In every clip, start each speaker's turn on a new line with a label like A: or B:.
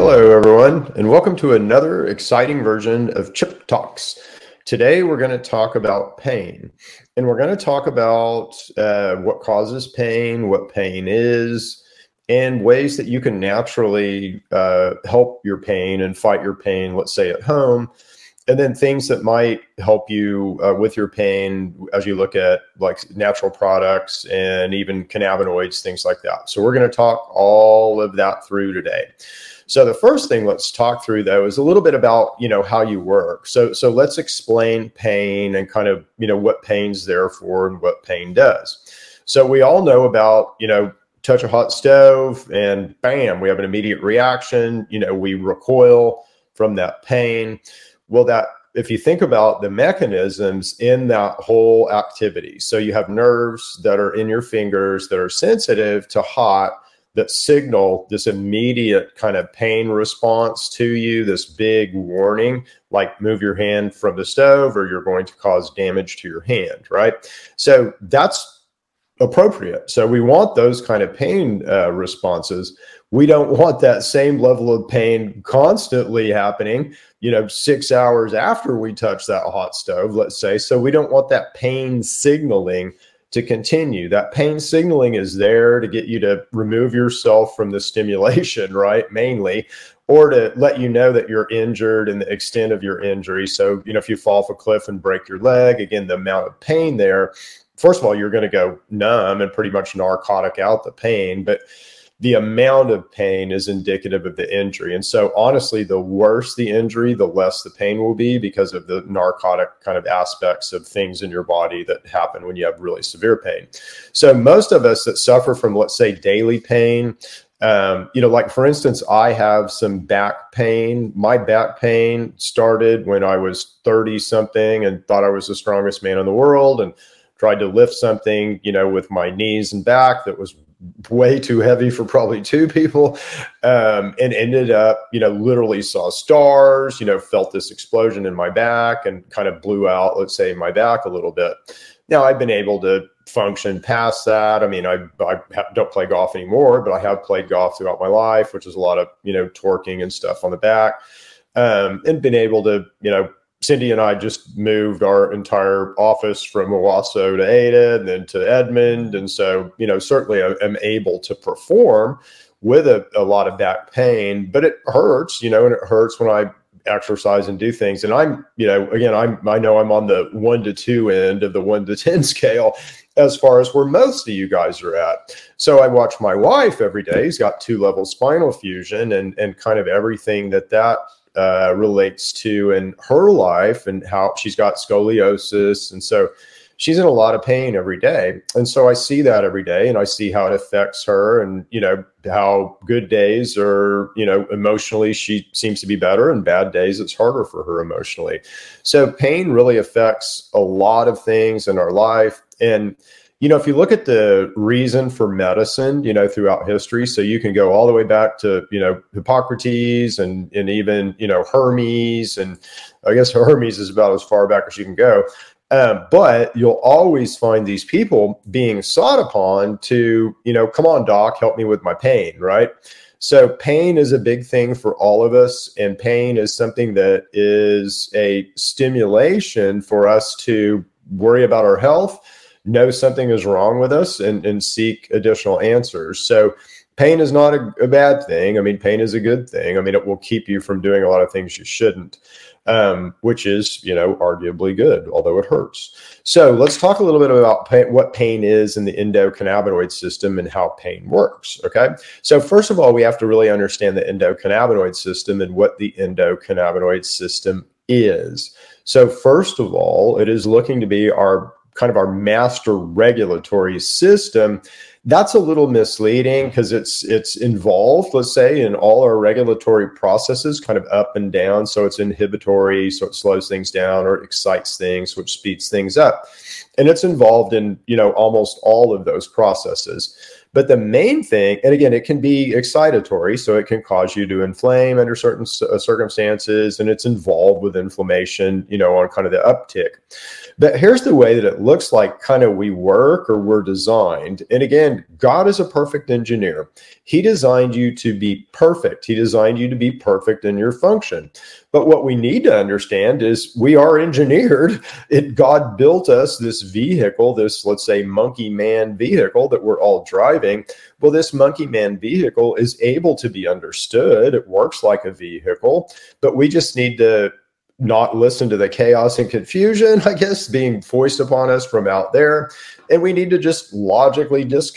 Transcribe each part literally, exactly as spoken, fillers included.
A: Hello, everyone, and welcome to another exciting version of Chip Talks. Today, we're going to talk about pain, and we're going to talk about uh, what causes pain, what pain is, and ways that you can naturally uh, help your pain and fight your pain, let's say at home, and then things that might help you uh, with your pain as you look at like natural products and even cannabinoids, things like that. So we're going to talk all of that through today. So the first thing let's talk through, though, is a little bit about, you know, how you work. So so let's explain pain and kind of, you know, what pain's there for and what pain does. So we all know about, you know, touch a hot stove and bam, we have an immediate reaction. You know, we recoil from that pain. Well, that if you think about the mechanisms in that whole activity, so you have nerves that are in your fingers that are sensitive to hot, that signal this immediate kind of pain response to you, this big warning, like move your hand from the stove or you're going to cause damage to your hand, right? So that's appropriate. So we want those kind of pain uh, responses. We don't want that same level of pain constantly happening, you know, six hours after we touch that hot stove, let's say. So we don't want that pain signaling to continue. That pain signaling is there to get you to remove yourself from the stimulation, right? Mainly, or to let you know that you're injured and the extent of your injury. So, you know, if you fall off a cliff and break your leg, again, the amount of pain there, first of all, you're going to go numb and pretty much narcotic out the pain, but the amount of pain is indicative of the injury. And so honestly, the worse the injury, the less the pain will be because of the narcotic kind of aspects of things in your body that happen when you have really severe pain. So most of us that suffer from, let's say, daily pain, um, you know, like for instance, I have some back pain. My back pain started when I was thirty something and thought I was the strongest man in the world and tried to lift something, you know, with my knees and back that was way too heavy for probably two people, um, and ended up, you know, literally saw stars, you know, felt this explosion in my back and kind of blew out, let's say, my back a little bit. Now I've been able to function past that. I mean, I, I don't play golf anymore, but I have played golf throughout my life, which is a lot of, you know, torquing and stuff on the back, um, and been able to, you know, Cindy and I just moved our entire office from Owasso to Ada and then to Edmond. And so, you know, certainly I am able to perform with a, a lot of back pain, but it hurts, you know, and it hurts when I exercise and do things. And I'm, you know, again, I'm, I know I'm on the one to two end of the one to ten scale as far as where most of you guys are at. So I watch my wife every day. He's got two level spinal fusion and, and kind of everything that that Uh, relates to in her life and how she's got scoliosis. And so she's in a lot of pain every day. And so I see that every day and I see how it affects her and, you know, how good days are, you know, emotionally, she seems to be better and bad days, it's harder for her emotionally. So pain really affects a lot of things in our life. And you know, if you look at the reason for medicine, you know, throughout history, so you can go all the way back to, you know, Hippocrates and, and even, you know, Hermes. And I guess Hermes is about as far back as you can go. Um, but you'll always find these people being sought upon to, you know, come on, doc, help me with my pain, right? So pain is a big thing for all of us. And pain is something that is a stimulation for us to worry about our health, know something is wrong with us and, and seek additional answers. So pain is not a, a bad thing. I mean, pain is a good thing. I mean, it will keep you from doing a lot of things you shouldn't, um, which is, you know, arguably good, although it hurts. So let's talk a little bit about pain, what pain is in the endocannabinoid system and how pain works. Okay. So first of all, we have to really understand the endocannabinoid system and what the endocannabinoid system is. So first of all, it is looking to be our kind of our master regulatory system. That's a little misleading because it's it's involved, let's say, in all our regulatory processes, kind of up and down. So it's inhibitory, so it slows things down, or it excites things, which speeds things up. And it's involved in, you know, almost all of those processes. But the main thing, and again, it can be excitatory, so it can cause you to inflame under certain circumstances, and it's involved with inflammation, you know, on kind of the uptick. But here's the way that it looks like kind of we work or we're designed. And again, God is a perfect engineer. He designed you to be perfect. He designed you to be perfect in your function. But what we need to understand is we are engineered. It, God built us this vehicle, this, let's say, monkey man vehicle that we're all driving. Well, this monkey man vehicle is able to be understood. It works like a vehicle, but we just need to not listen to the chaos and confusion, I guess, being foisted upon us from out there. And we need to just logically dis-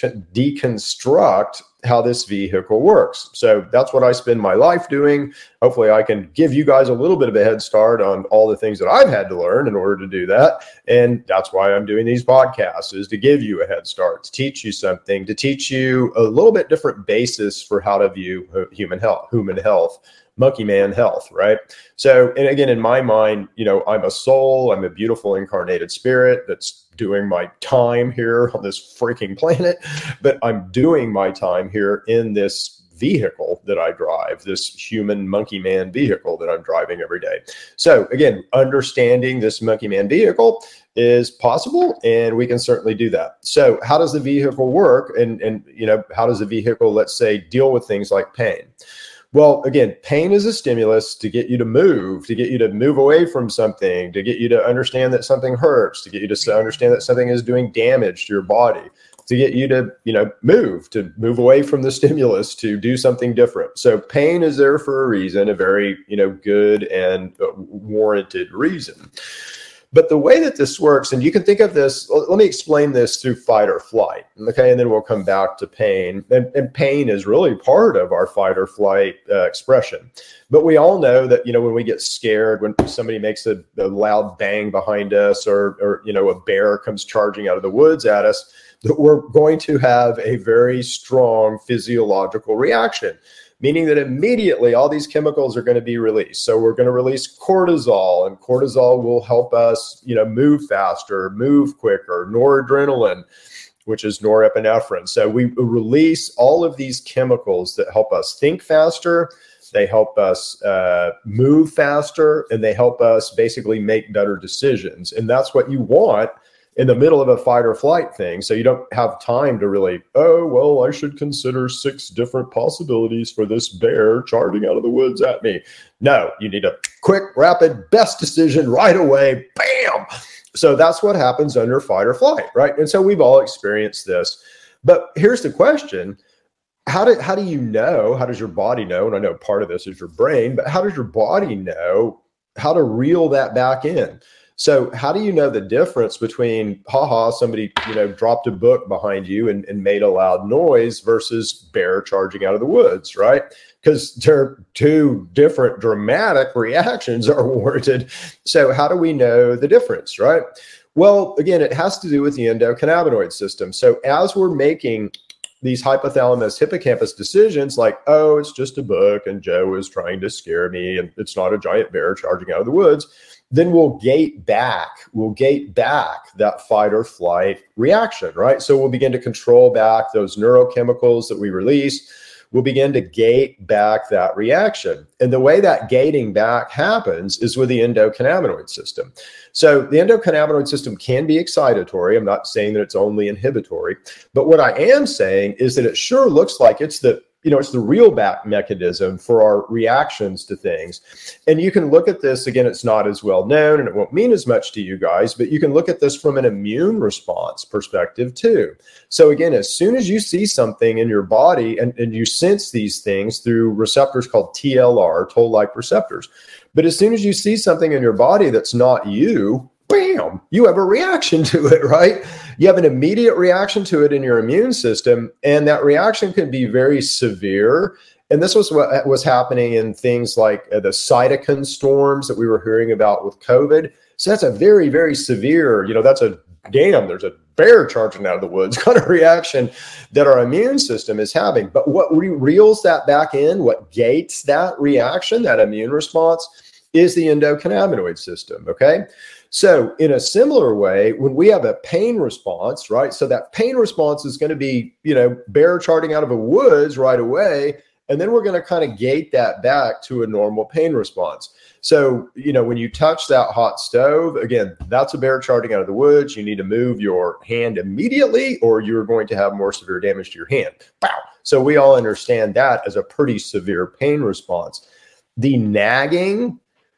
A: deconstruct how this vehicle works. So that's what I spend my life doing. Hopefully I can give you guys a little bit of a head start on all the things that I've had to learn in order to do that. And that's why I'm doing these podcasts, is to give you a head start, to teach you something, to teach you a little bit different basis for how to view human health, human health. Monkey man health, right? So, and again, in my mind, you know, I'm a soul, I'm a beautiful incarnated spirit that's doing my time here on this freaking planet, but I'm doing my time here in this vehicle that I drive, this human monkey man vehicle that I'm driving every day. So again, understanding this monkey man vehicle is possible, and we can certainly do that. So how does the vehicle work? And, and, you know, how does the vehicle, let's say, deal with things like pain? Well, again, pain is a stimulus to get you to move, to get you to move away from something, to get you to understand that something hurts, to get you to understand that something is doing damage to your body, to get you to, you know, move, to move away from the stimulus, to do something different. So pain is there for a reason, a very, you know, good and warranted reason. But the way that this works, and you can think of this, let me explain this through fight or flight, okay? And then we'll come back to pain. And, and pain is really part of our fight or flight uh, expression. But we all know that, you know, when we get scared, when somebody makes a, a loud bang behind us, or, or, you know, a bear comes charging out of the woods at us, that we're going to have a very strong physiological reaction. Meaning that immediately all these chemicals are going to be released. So we're going to release cortisol, and cortisol will help us, you know, move faster, move quicker, noradrenaline, which is norepinephrine. So we release all of these chemicals that help us think faster, they help us uh, move faster, and they help us basically make better decisions. And that's what you want in the middle of a fight or flight thing. So you don't have time to really, oh, well, I should consider six different possibilities for this bear charging out of the woods at me. No, you need a quick, rapid, best decision right away. Bam! So that's what happens under fight or flight, right? And so we've all experienced this. But here's the question. How do, how do you know, how does your body know? And I know part of this is your brain, but how does your body know how to reel that back in? So how do you know the difference between, haha, somebody, you know, dropped a book behind you and, and made a loud noise versus bear charging out of the woods, right? Because they're two different dramatic reactions are warranted. So how do we know the difference, right? Well, again, it has to do with the endocannabinoid system. So as we're making these hypothalamus hippocampus decisions like, oh, it's just a book and Joe is trying to scare me and it's not a giant bear charging out of the woods, then we'll gate back, we'll gate back that fight or flight reaction, right? So we'll begin to control back those neurochemicals that we release. We'll begin to gate back that reaction. And the way that gating back happens is with the endocannabinoid system. So the endocannabinoid system can be excitatory. I'm not saying that it's only inhibitory, but what I am saying is that it sure looks like it's the You know, it's the reel back mechanism for our reactions to things. And you can look at this, again, it's not as well known and it won't mean as much to you guys, but you can look at this from an immune response perspective too. So again, as soon as you see something in your body and, and you sense these things through receptors called T L R, toll-like receptors, but as soon as you see something in your body that's not you, bam, you have a reaction to it, right? You have an immediate reaction to it in your immune system, and that reaction can be very severe. And this was what was happening in things like uh, the cytokine storms that we were hearing about with COVID. So that's a very, very severe, you know, that's a damn, there's a bear charging out of the woods kind of reaction that our immune system is having. But what re- reels that back in, what gates that reaction, that immune response, is the endocannabinoid system, okay? So in a similar way, when we have a pain response, right? So that pain response is going to be, you know, bear charging out of a woods right away. And then we're going to kind of gate that back to a normal pain response. So, you know, when you touch that hot stove, again, that's a bear charging out of the woods. You need to move your hand immediately, or you're going to have more severe damage to your hand. Wow. So we all understand that as a pretty severe pain response. The nagging,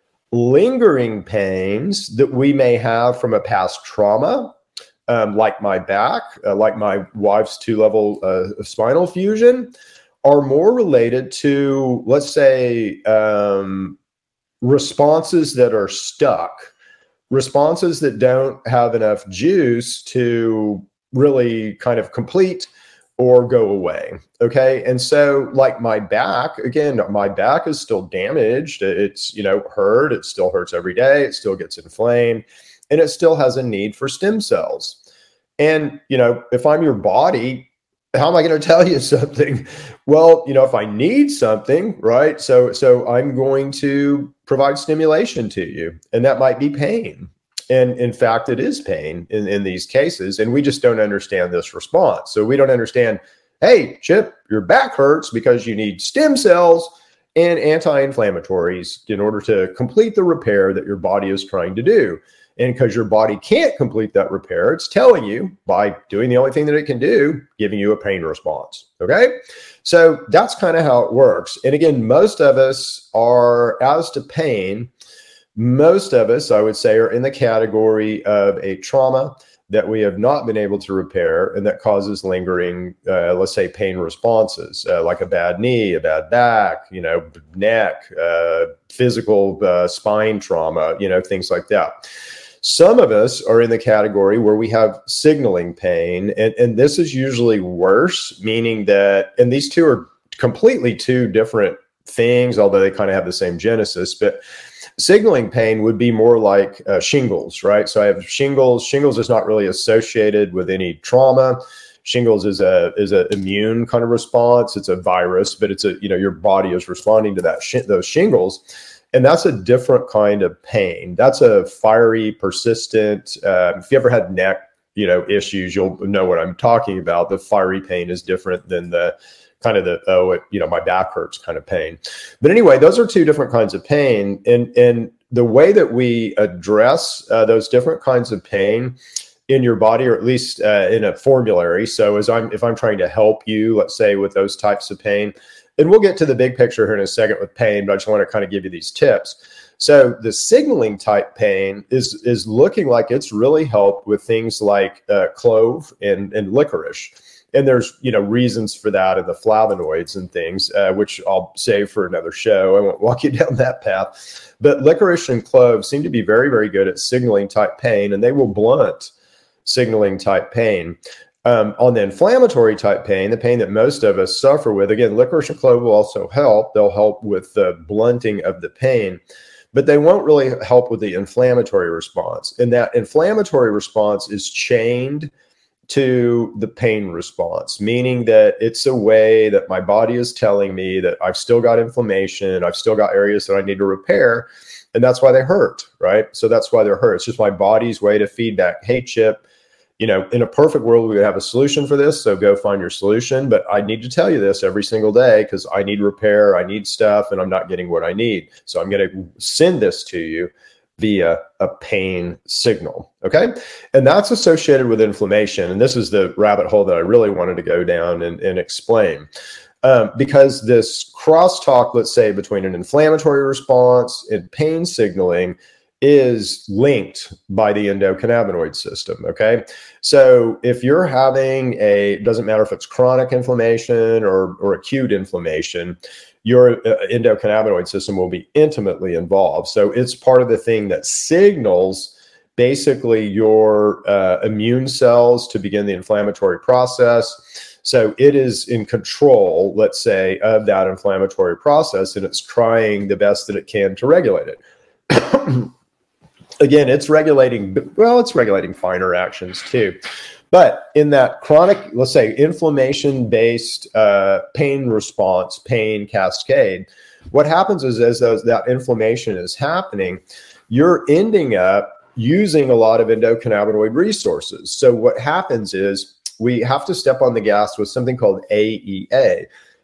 A: lingering pains that we may have from a past trauma, um, like my back, uh, like my wife's two-level uh, spinal fusion, are more related to, let's say, um, responses that are stuck, responses that don't have enough juice to really kind of complete or go away. Okay. And so like my back, again, my back is still damaged. It's, you know, hurt. It still hurts every day. It still gets inflamed, and it still has a need for stem cells. And, you know, if I'm your body, how am I going to tell you something? Well, you know, if I need something, right? So, so I'm going to provide stimulation to you, and that might be pain. And in fact, it is pain in, in these cases. And we just don't understand this response. So we don't understand, hey, Chip, your back hurts because you need stem cells and anti-inflammatories in order to complete the repair that your body is trying to do. And because your body can't complete that repair, it's telling you by doing the only thing that it can do, giving you a pain response. Okay. So that's kind of how it works. And again, most of us are, as to pain, most of us, I would say, are in the category of a trauma that we have not been able to repair, and that causes lingering, uh, let's say, pain responses, uh, like a bad knee, a bad back, you know, neck, uh, physical uh, spine trauma, you know, things like that. Some of us are in the category where we have signaling pain, and, and this is usually worse, meaning that, and these two are completely two different things, although they kind of have the same genesis, but signaling pain would be more like uh, shingles, right? So I have shingles. Shingles is not really associated with any trauma. Shingles is a is an immune kind of response. It's a virus, but it's a, you know, your body is responding to that sh- those shingles. And that's a different kind of pain. That's a fiery, persistent, uh, if you ever had neck, you know, issues, you'll know what I'm talking about. The fiery pain is different than the kind of the, oh, it, you know, my back hurts kind of pain. But anyway, those are two different kinds of pain. And, and the way that we address uh, those different kinds of pain in your body, or at least uh, in a formulary. So as I'm, if I'm trying to help you, let's say, with those types of pain, and we'll get to the big picture here in a second with pain, but I just want to kind of give you these tips. So the signaling type pain is, is looking like it's really helped with things like uh, clove and, and licorice. And there's, you know, reasons for that in the flavonoids and things, uh, which I'll save for another show. I won't walk you down that path. But licorice and clove seem to be very, very good at signaling type pain, and they will blunt signaling type pain. Um, on the inflammatory type pain, the pain that most of us suffer with, again, licorice and clove will also help. They'll help with the blunting of the pain, but they won't really help with the inflammatory response. And that inflammatory response is chained to the pain response, meaning that it's a way that my body is telling me that I've still got inflammation, I've still got areas that I need to repair, and that's why they hurt, right? So that's why they're hurt. It's just my body's way to feedback, hey, Chip, you know, in a perfect world, we would have a solution for this, so go find your solution, but I need to tell you this every single day because I need repair, I need stuff, and I'm not getting what I need. So I'm going to send this to you via a pain signal, okay? And that's associated with inflammation. And this is the rabbit hole that I really wanted to go down and, and explain. Um, because this crosstalk, let's say, between an inflammatory response and pain signaling is linked by the endocannabinoid system, okay? So if you're having a, it doesn't matter if it's chronic inflammation or, or acute inflammation, your endocannabinoid system will be intimately involved. So it's part of the thing that signals basically your uh, immune cells to begin the inflammatory process. So it is in control, let's say, of that inflammatory process, and it's trying the best that it can to regulate it. Again, it's regulating, well, it's regulating finer actions too. But in that chronic, let's say, inflammation-based uh, pain response, pain cascade, what happens is as those, that inflammation is happening, you're ending up using a lot of endocannabinoid resources. So what happens is we have to step on the gas with something called A E A.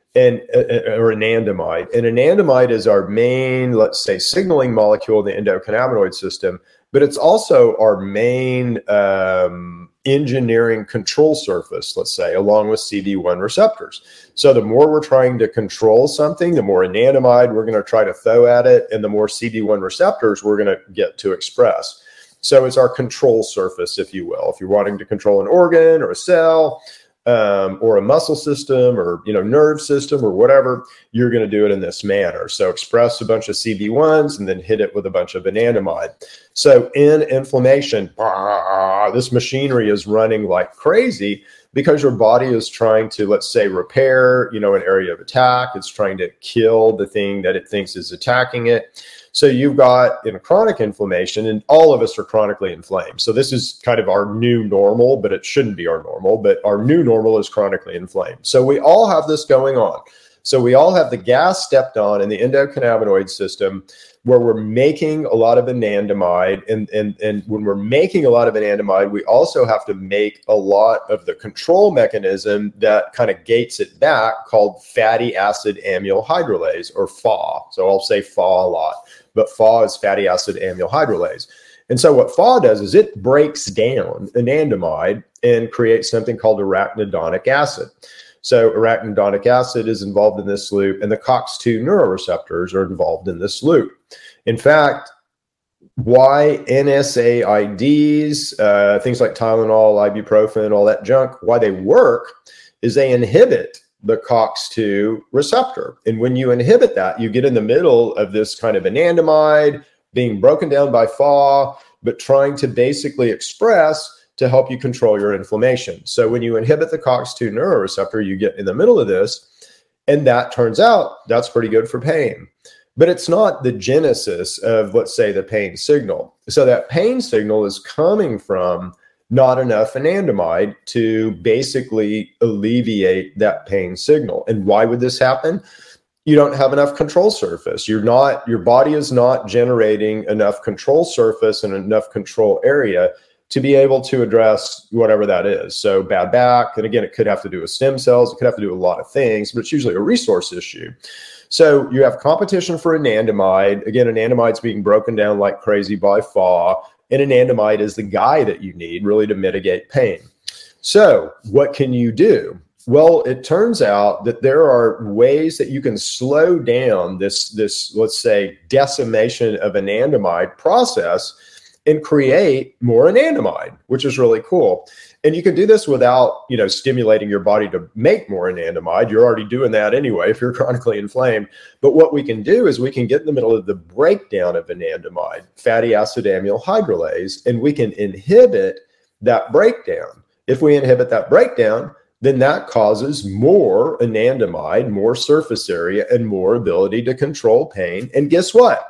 A: and uh, or anandamide. And anandamide is our main, let's say, signaling molecule in the endocannabinoid system, but it's also our main um, engineering control surface, let's say, along with C B one receptors. So the more we're trying to control something, the more anandamide we're going to try to throw at it, and the more C B one receptors we're going to get to express. So it's our control surface, if you will. If you're wanting to control an organ or a cell, Um, or a muscle system, or you know, nerve system, or whatever, you're going to do it in this manner. So express a bunch of C B ones and then hit it with a bunch of anandamide. So in inflammation, ah, this machinery is running like crazy because your body is trying to, let's say, repair, you know, an area of attack. It's trying to kill the thing that it thinks is attacking it. So you've got in chronic inflammation, and all of us are chronically inflamed. So this is kind of our new normal, but it shouldn't be our normal, but our new normal is chronically inflamed. So we all have this going on. So we all have the gas stepped on in the endocannabinoid system where we're making a lot of anandamide. And, and, and when we're making a lot of anandamide, we also have to make a lot of the control mechanism that kind of gates it back, called fatty acid amyl hydrolase, or F A. So I'll say F A a lot, but F A is fatty acid amyl hydrolase. And so what F A does is it breaks down anandamide and creates something called arachidonic acid. So arachidonic acid is involved in this loop, and the COX two neuroreceptors are involved in this loop. In fact, why N SAIDs, uh, things like Tylenol, ibuprofen, all that junk, why they work is they inhibit the COX two receptor. And when you inhibit that, you get in the middle of this kind of anandamide being broken down by F A, but trying to basically express to help you control your inflammation. So when you inhibit the COX two neuroreceptor, you get in the middle of this, and that turns out that's pretty good for pain. But it's not the genesis of, let's say, the pain signal. So that pain signal is coming from not enough anandamide to basically alleviate that pain signal. And why would this happen? You don't have enough control surface. You're not, your body is not generating enough control surface and enough control area to be able to address whatever that is. So bad back, and again, it could have to do with stem cells. It could have to do with a lot of things, but it's usually a resource issue. So you have competition for anandamide. Again, anandamide's being broken down like crazy by F A, and anandamide is the guy that you need really to mitigate pain. So what can you do? Well, it turns out that there are ways that you can slow down this, this, let's say, decimation of anandamide process and create more anandamide, which is really cool. And you can do this without, you know, stimulating your body to make more anandamide. You're already doing that anyway if you're chronically inflamed. But what we can do is we can get in the middle of the breakdown of anandamide, fatty acid amyl hydrolase, and we can inhibit that breakdown. If we inhibit that breakdown, then that causes more anandamide, more surface area, and more ability to control pain. And guess what?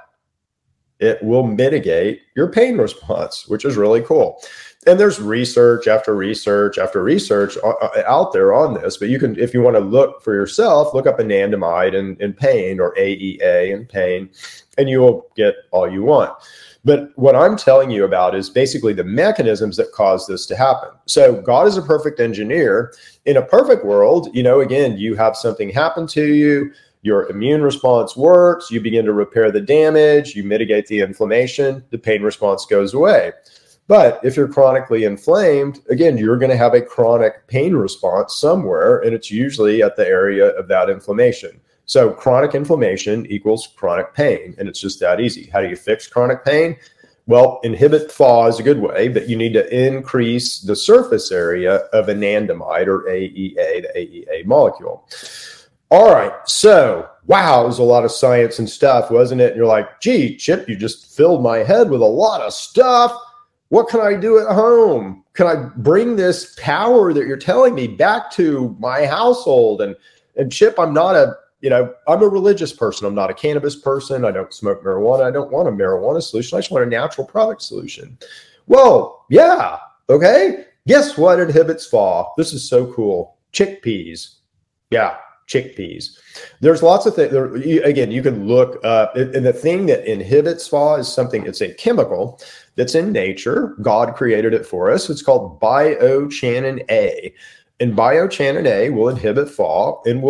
A: It will mitigate your pain response, which is really cool. And there's research after research after research out there on this, but you can, if you want to look for yourself, look up anandamide and, and pain, or A E A and pain, and you will get all you want. But what I'm telling you about is basically the mechanisms that cause this to happen. So God is a perfect engineer. In a perfect world, you know, again, you have something happen to you, your immune response works, you begin to repair the damage, you mitigate the inflammation, the pain response goes away. But if you're chronically inflamed, again, you're going to have a chronic pain response somewhere, and it's usually at the area of that inflammation. So chronic inflammation equals chronic pain, and it's just that easy. How do you fix chronic pain? Well, inhibit F A is a good way, but you need to increase the surface area of anandamide, or A E A, the A E A molecule. All right, so wow, it was a lot of science and stuff, wasn't it? And you're like, gee, Chip, you just filled my head with a lot of stuff. What can I do at home? Can I bring this power that you're telling me back to my household? And and Chip, I'm not a, you know, I'm a religious person. I'm not a cannabis person. I don't smoke marijuana. I don't want a marijuana solution. I just want a natural product solution. Well, yeah, okay. Guess what inhibits F A? This is so cool. Chickpeas. Yeah. Chickpeas. There's lots of things. There, you, again, you can look up, and the thing that inhibits F A is something, it's a chemical that's in nature. God created it for us. It's called biochanin A. And biochanin A will inhibit F A and will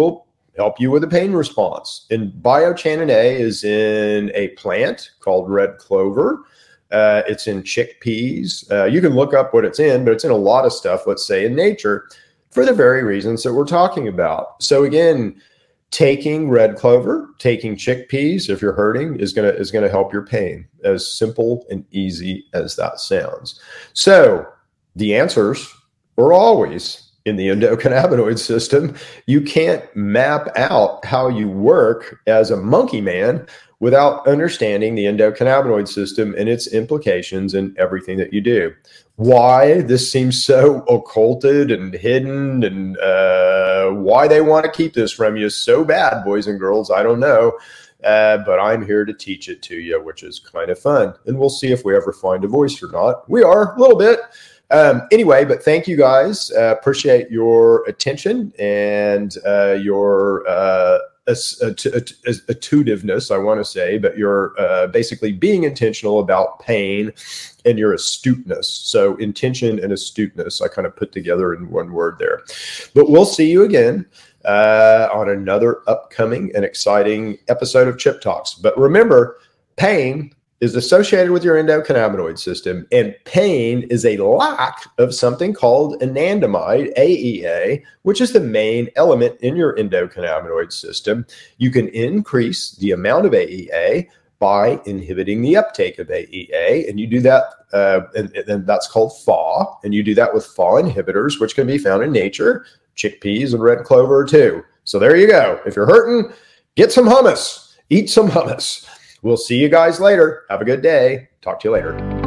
A: help you with a pain response. And biochanin A is in a plant called red clover. Uh, it's in chickpeas. Uh, you can look up what it's in, but it's in a lot of stuff, let's say, in nature for the very reasons that we're talking about. So again, taking red clover, taking chickpeas, if you're hurting, is gonna is gonna help your pain. As simple and easy as that sounds. So the answers are always in the endocannabinoid system. You can't map out how you work as a monkey man without understanding the endocannabinoid system and its implications in everything that you do. Why this seems so occulted and hidden, and uh, why they want to keep this from you so bad, boys and girls, I don't know. Uh, but I'm here to teach it to you, which is kind of fun. And we'll see if we ever find a voice or not. We are, a little bit. Um, anyway, but thank you guys. Uh, appreciate your attention and uh, your uh, attentiveness, I want to say, but you're uh, basically being intentional about pain and your astuteness. So intention and astuteness, I kind of put together in one word there. But we'll see you again uh, on another upcoming and exciting episode of Chip Talks. But remember, pain is associated with your endocannabinoid system, and pain is a lack of something called anandamide, A E A, which is the main element in your endocannabinoid system. You can increase the amount of A E A by inhibiting the uptake of A E A, and you do that, uh, and, and that's called F A, and you do that with F A inhibitors, which can be found in nature. Chickpeas and red clover too. So there you go. If you're hurting, get some hummus. Eat some hummus. We'll see you guys later. Have a good day. Talk to you later.